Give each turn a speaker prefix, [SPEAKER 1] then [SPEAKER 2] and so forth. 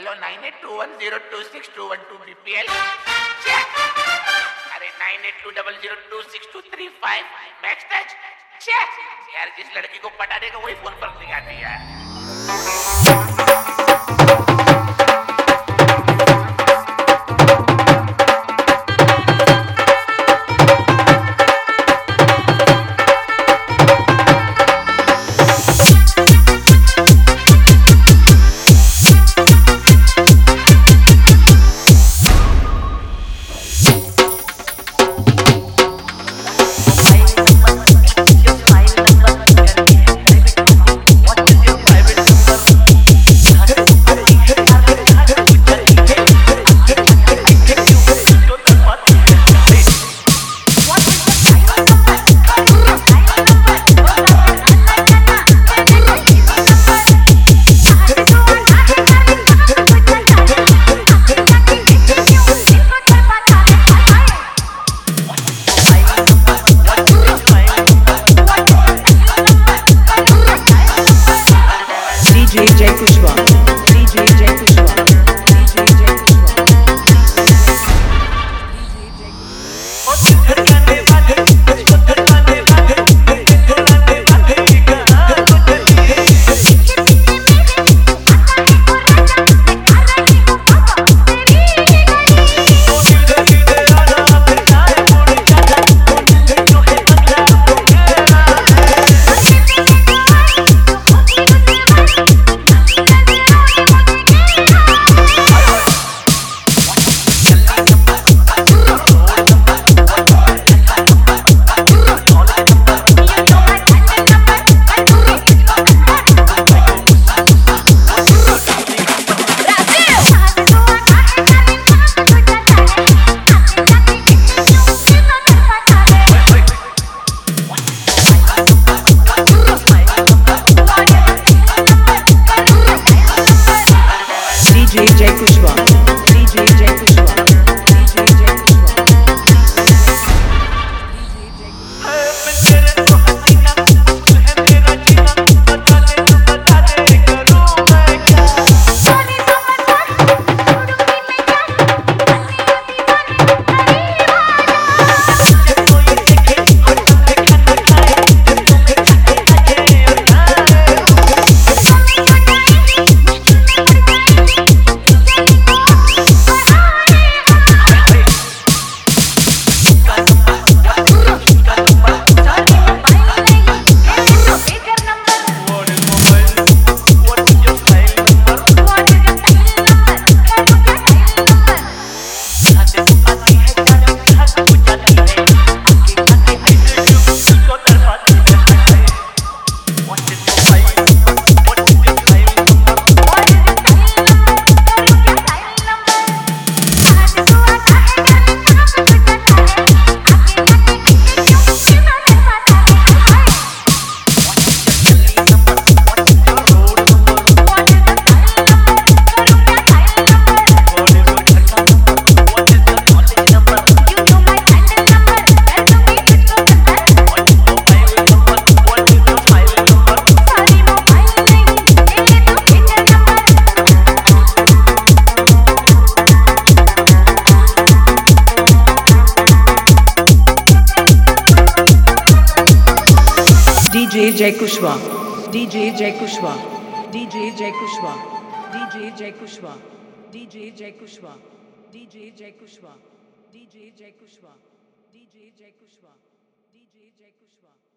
[SPEAKER 1] Hello 9821026212 BPL check. अरे 9820026235 max touch check. यार जिस लड़की को पटाने का वही फोन पर दिखाती है।
[SPEAKER 2] DJ Kushwaha, DJ Kushwaha, DJ Kushwaha, DJ Kushwaha, DJ Kushwaha, DJ Kushwaha, DJ Kushwaha, DJ Kushwaha, DJ Kushwaha, DJ Kushwaha, DJ Kushwaha, DJ Kushwaha, DJ Kushwaha.